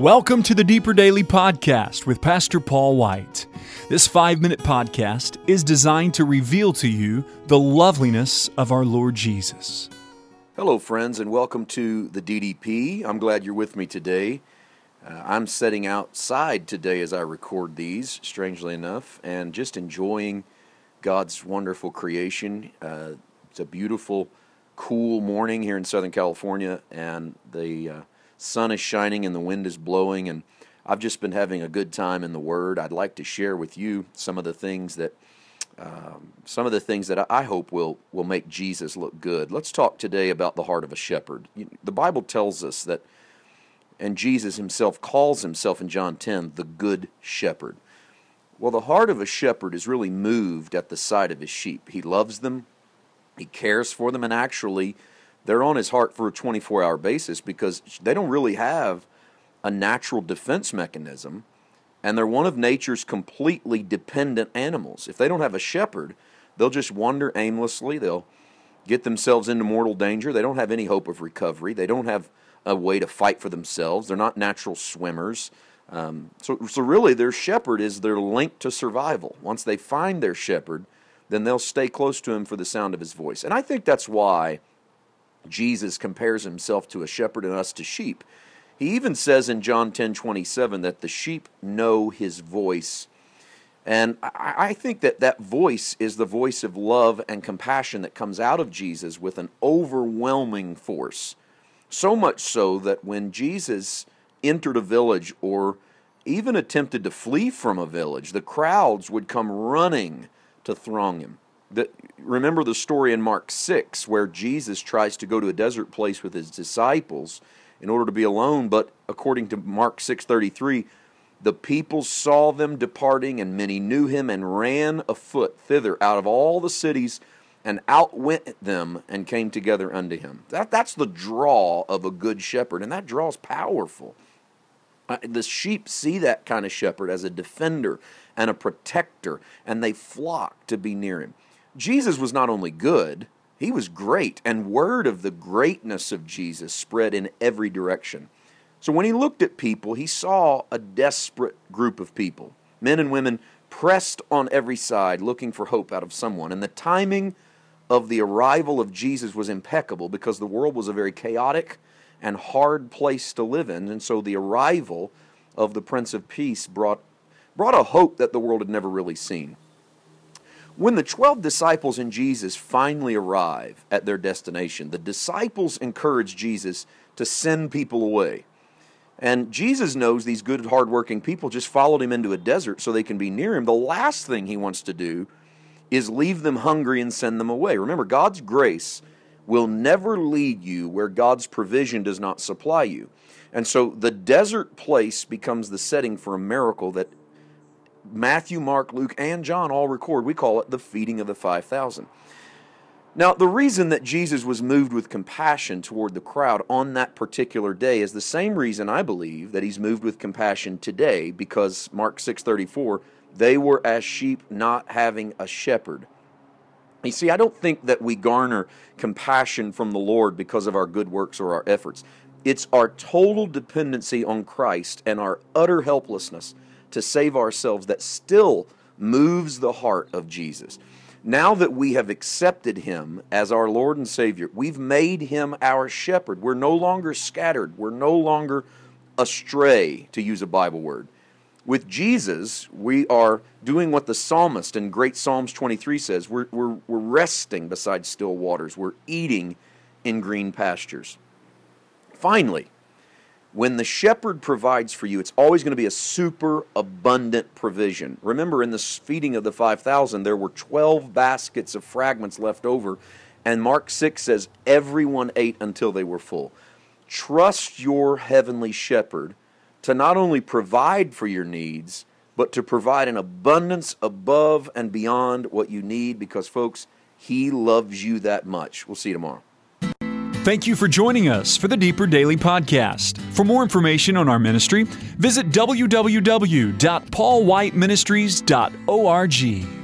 Welcome to the Deeper Daily Podcast with Pastor Paul White. This 5-minute podcast is designed to reveal to you the loveliness of our Lord Jesus. Hello, friends, and welcome to the DDP. I'm glad you're with me today. I'm sitting outside today as I record these, strangely enough, and just enjoying God's wonderful creation. It's a beautiful, cool morning here in Southern California, and the sun is shining and the wind is blowing, and I've just been having a good time in the Word. I'd like to share with you some of the things that I hope will make Jesus look good. Let's talk today about the heart of a shepherd. The Bible tells us that, and Jesus himself calls himself in John 10, the good shepherd. Well, the heart of a shepherd is really moved at the sight of his sheep. He loves them, he cares for them, and actually they're on his heart for a 24-hour basis because they don't really have a natural defense mechanism, and they're one of nature's completely dependent animals. If they don't have a shepherd, they'll just wander aimlessly. They'll get themselves into mortal danger. They don't have any hope of recovery. They don't have a way to fight for themselves. They're not natural swimmers. So really their shepherd is their link to survival. Once they find their shepherd, then they'll stay close to him for the sound of his voice. And I think that's why Jesus compares himself to a shepherd and us to sheep. He even says in John 10:27 that the sheep know his voice. And I think that voice is the voice of love and compassion that comes out of Jesus with an overwhelming force. So much so that when Jesus entered a village or even attempted to flee from a village, the crowds would come running to throng him. Remember the story in Mark 6 where Jesus tries to go to a desert place with his disciples in order to be alone, but according to Mark 6:33, the people saw them departing, and many knew him and ran afoot thither out of all the cities and outwent them and came together unto him. That's the draw of a good shepherd, and that draw is powerful. The sheep see that kind of shepherd as a defender and a protector, and they flock to be near him. Jesus was not only good, he was great, and word of the greatness of Jesus spread in every direction. So when he looked at people, he saw a desperate group of people, men and women pressed on every side, looking for hope out of someone. And the timing of the arrival of Jesus was impeccable because the world was a very chaotic and hard place to live in. And so the arrival of the Prince of Peace brought a hope that the world had never really seen. When the 12 disciples and Jesus finally arrive at their destination, the disciples encourage Jesus to send people away. And Jesus knows these good, hardworking people just followed him into a desert so they can be near him. The last thing he wants to do is leave them hungry and send them away. Remember, God's grace will never lead you where God's provision does not supply you. And so the desert place becomes the setting for a miracle that Matthew, Mark, Luke, and John all record. We call it the feeding of the 5,000. Now, the reason that Jesus was moved with compassion toward the crowd on that particular day is the same reason I believe that he's moved with compassion today, because Mark 6:34, they were as sheep not having a shepherd. You see, I don't think that we garner compassion from the Lord because of our good works or our efforts. It's our total dependency on Christ and our utter helplessness to save ourselves that still moves the heart of Jesus. Now that we have accepted him as our Lord and Savior, we've made him our shepherd. We're no longer scattered. We're no longer astray, to use a Bible word. With Jesus, we are doing what the psalmist in great Psalms 23 says. We're resting beside still waters. We're eating in green pastures. Finally, when the shepherd provides for you, it's always going to be a super abundant provision. Remember, in the feeding of the 5,000, there were 12 baskets of fragments left over, and Mark 6 says everyone ate until they were full. Trust your heavenly shepherd to not only provide for your needs, but to provide an abundance above and beyond what you need, because, folks, he loves you that much. We'll see you tomorrow. Thank you for joining us for the Deeper Daily Podcast. For more information on our ministry, visit www.paulwhiteministries.org.